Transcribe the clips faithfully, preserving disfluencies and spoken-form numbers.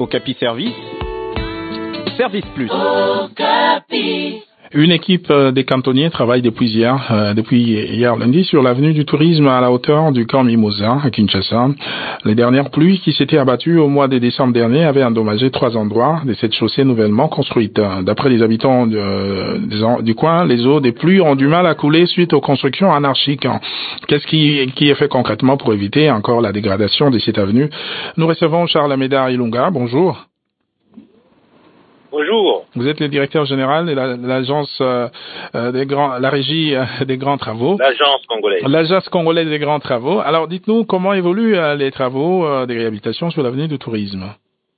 Okapi Service, Service Plus. Okapi. Une équipe des cantonniers travaille depuis hier, euh, depuis hier lundi sur l'avenue du tourisme à la hauteur du camp Mimosa à Kinshasa. Les dernières pluies qui s'étaient abattues au mois de décembre dernier avaient endommagé trois endroits de cette chaussée nouvellement construite. D'après les habitants de, du coin, les eaux des pluies ont du mal à couler suite aux constructions anarchiques. Qu'est-ce qui, qui est fait concrètement pour éviter encore la dégradation de cette avenue? Nous recevons Charles Amédard Ilunga. Bonjour. Bonjour. Vous êtes le directeur général de la, de l'agence euh, des grands, la régie euh, des grands travaux. L'agence congolaise. L'agence congolaise des grands travaux. Alors, dites-nous comment évoluent euh, les travaux euh, de réhabilitation sur l'avenue du tourisme.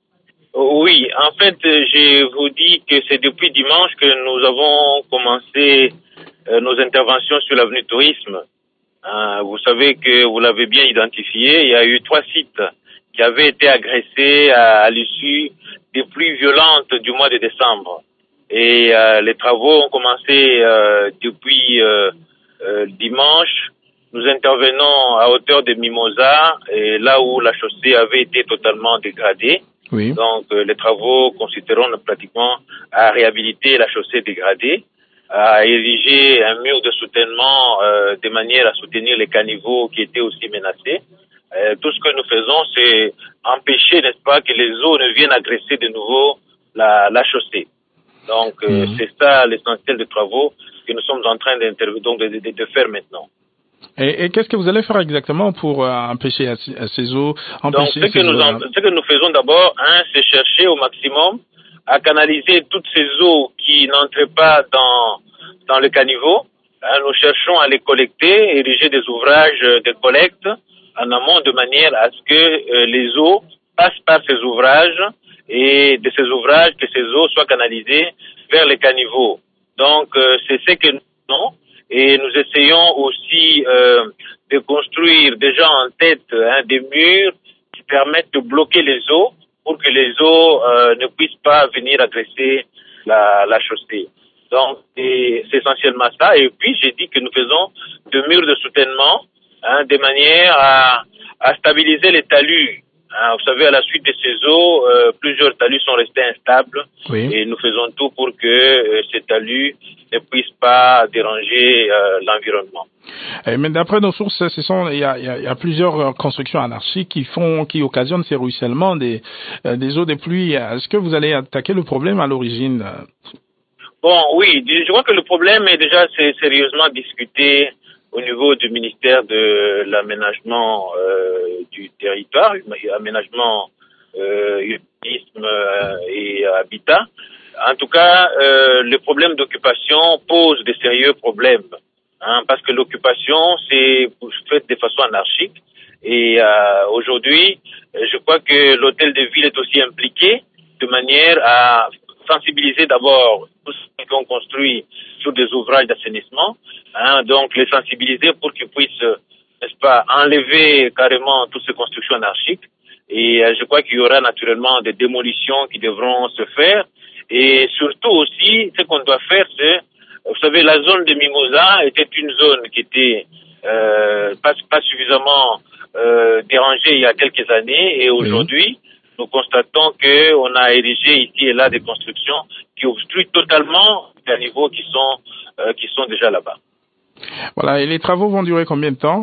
Oui, en fait, je vous dis que c'est depuis dimanche que nous avons commencé euh, nos interventions sur l'avenue du tourisme. Euh, vous savez que vous l'avez bien identifié, il y a eu trois sites qui avaient été agressés à, à l'issue des pluies violentes du mois de décembre. Et euh, les travaux ont commencé euh, depuis euh, euh, dimanche. Nous intervenons à hauteur de Mimosa, et là où la chaussée avait été totalement dégradée. Oui. Donc euh, les travaux consisteront pratiquement à réhabiliter la chaussée dégradée, à ériger un mur de soutènement euh, de manière à soutenir les caniveaux qui étaient aussi menacés. Euh, tout ce que nous faisons, c'est empêcher, n'est-ce pas, que les eaux ne viennent agresser de nouveau la, la chaussée. Donc, euh, mmh. c'est ça l'essentiel des travaux que nous sommes en train donc de, de, de faire maintenant. Et, et qu'est-ce que vous allez faire exactement pour euh, empêcher à, à ces eaux empêcher Donc, ce que, nous en, ce que nous faisons d'abord, hein, c'est chercher au maximum à canaliser toutes ces eaux qui n'entrent pas dans, dans le caniveau. Hein, nous cherchons à les collecter, ériger des ouvrages de collecte en amont de manière à ce que euh, les eaux passent par ces ouvrages et de ces ouvrages que ces eaux soient canalisées vers les caniveaux. Donc euh, c'est ce que nous faisons et nous essayons aussi euh, de construire déjà en tête hein, des murs qui permettent de bloquer les eaux pour que les eaux euh, ne puissent pas venir agresser la, la chaussée. Donc c'est essentiellement ça. Et puis j'ai dit que nous faisons de murs de soutènement Hein, de manière à, à stabiliser les talus. Hein, vous savez, à la suite de ces eaux, euh, plusieurs talus sont restés instables. Oui. Et nous faisons tout pour que euh, ces talus ne puissent pas déranger euh, l'environnement. Et mais d'après nos sources, ce sont il y a, il y a, il y a plusieurs constructions anarchiques qui font, qui occasionnent ces ruissellements des, euh, des eaux des pluies. Est-ce que vous allez attaquer le problème à l'origine? Bon, oui, je crois que le problème est déjà c'est sérieusement discuté au niveau du ministère de l'aménagement euh, du territoire, aménagement, euh, urbanisme euh, et habitat. En tout cas, euh, le problème d'occupation pose de sérieux problèmes, hein, parce que l'occupation c'est faite de façon anarchique. Et euh, aujourd'hui, je crois que l'hôtel de ville est aussi impliqué de manière à sensibiliser d'abord tous ceux qui ont construit sur des ouvrages d'assainissement, hein, donc les sensibiliser pour qu'ils puissent, n'est-ce pas, enlever carrément toutes ces constructions anarchiques. Et euh, je crois qu'il y aura naturellement des démolitions qui devront se faire. Et surtout aussi, ce qu'on doit faire, c'est, vous savez, la zone de Mimosa était une zone qui était euh, pas, pas suffisamment euh, dérangée il y a quelques années, et aujourd'hui, nous constatons qu'on a érigé ici et là des constructions qui obstruent totalement les niveaux qui sont euh, qui sont déjà là-bas. Voilà, et les travaux vont durer combien de temps?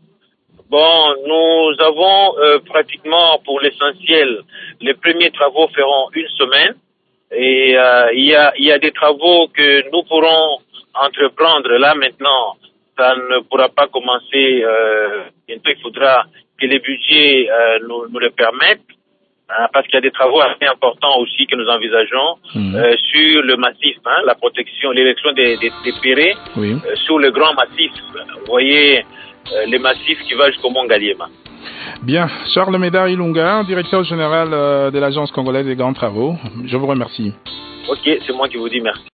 Bon, nous avons euh, pratiquement pour l'essentiel, les premiers travaux feront une semaine, et euh, il y a il y a des travaux que nous pourrons entreprendre là maintenant. Ça ne pourra pas commencer euh, bientôt. Il faudra que les budgets euh, nous, nous le permettent. Hein, parce qu'il y a des travaux assez importants aussi que nous envisageons mmh. euh, sur le massif, hein, la protection, l'érection des, des, des pérets oui. euh, sur le grand massif. Vous voyez euh, les massifs qui va jusqu'au Mont Galiema. Bien, Charles Amédard Ilunga, directeur général euh, de l'agence congolaise des grands travaux. Je vous remercie. Ok, c'est moi qui vous dis merci.